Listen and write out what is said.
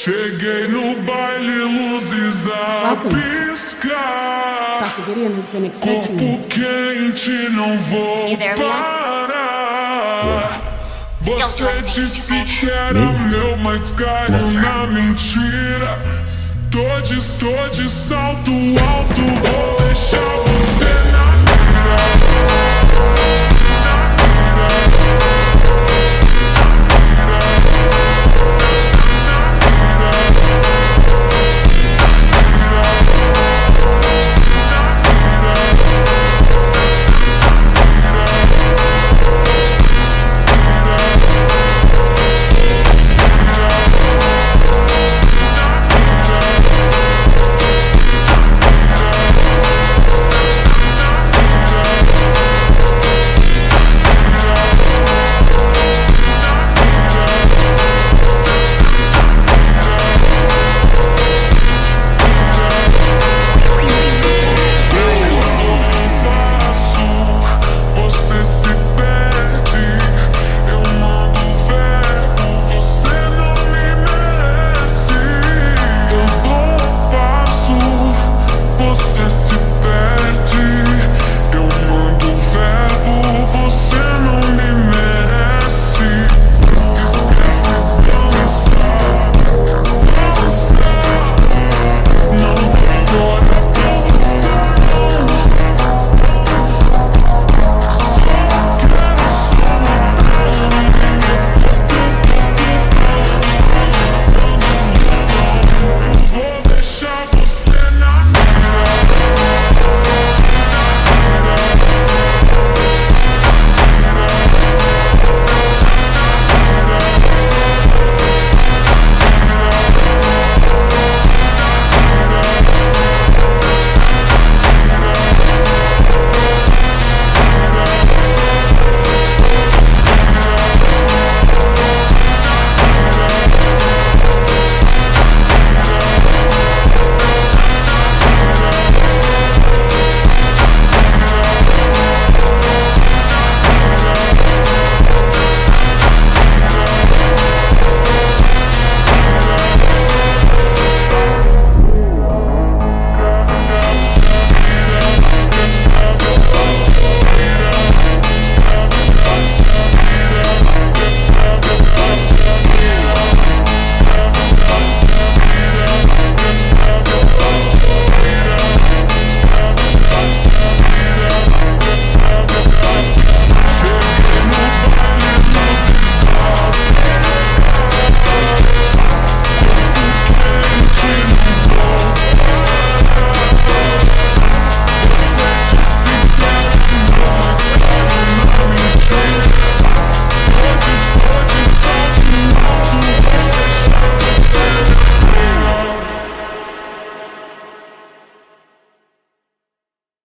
Cheguei no baile, luzes a piscar. Dr. Gideon has been expecting Corpo you. quente, não vou You there, Leon? parar. Você Don't do disse anything que era meu, mas caiu na mentira. Tô de salto alto, vou deixar